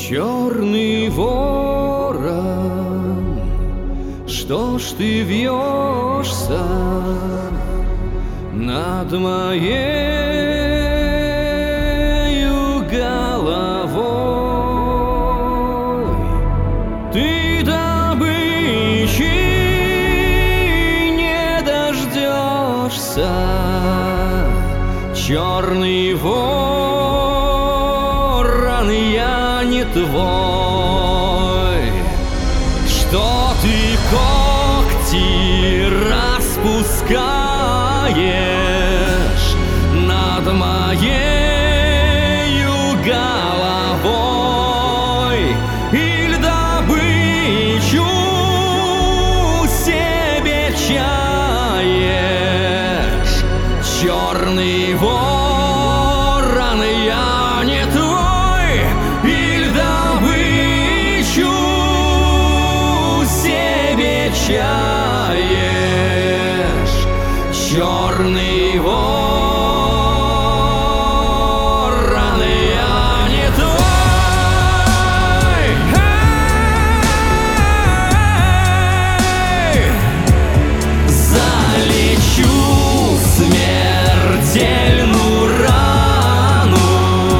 Черный ворон, что ж ты вьешься над моею головой? Ты добычи не дождешься, черный ворон, я не твой. Что ты когти распускаешь над моею головой? Или добычу себе чаешь, черный ворон, я не твой? Или добычу себе чаешь, черный ворон, я не твой? Залечу смертельную рану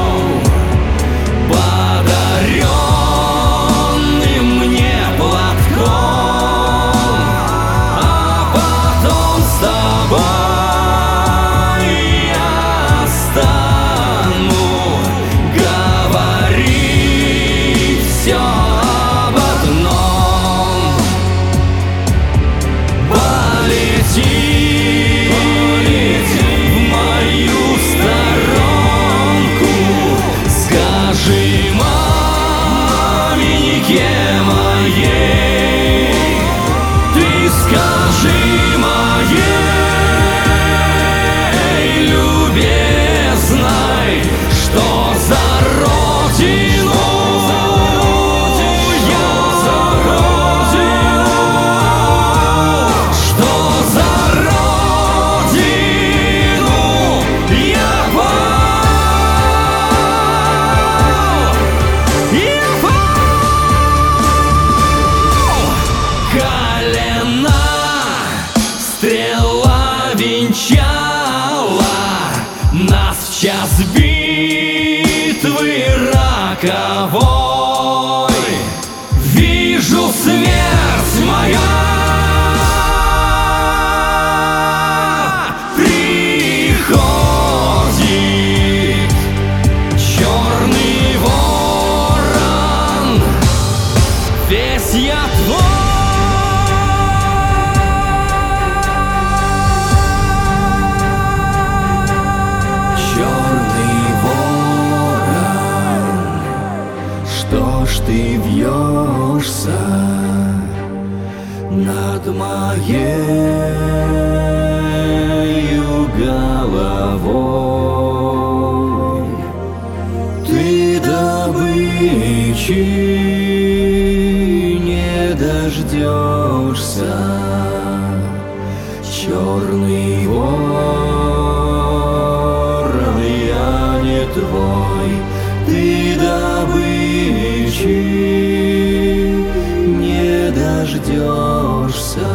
подаренным мне платком, а потом с тобой я стану говорить все об одном. Полети в мою сторонку, скажи маменьке моей, ты скажи моей любезной, что за родину я, за родину, что за родину я пал, я пал. Колена стрела венчала нас в час битвы роковой. Вижу смерть моя приходит, черный ворон, весь я твой. Черный ворон, что ж ты вьешься над моею головой? Ты добычи не дождешься, черный ворон, я не твой. Ты добычи не дождешься,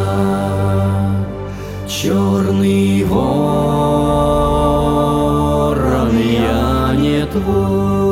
черный ворон, я не твой.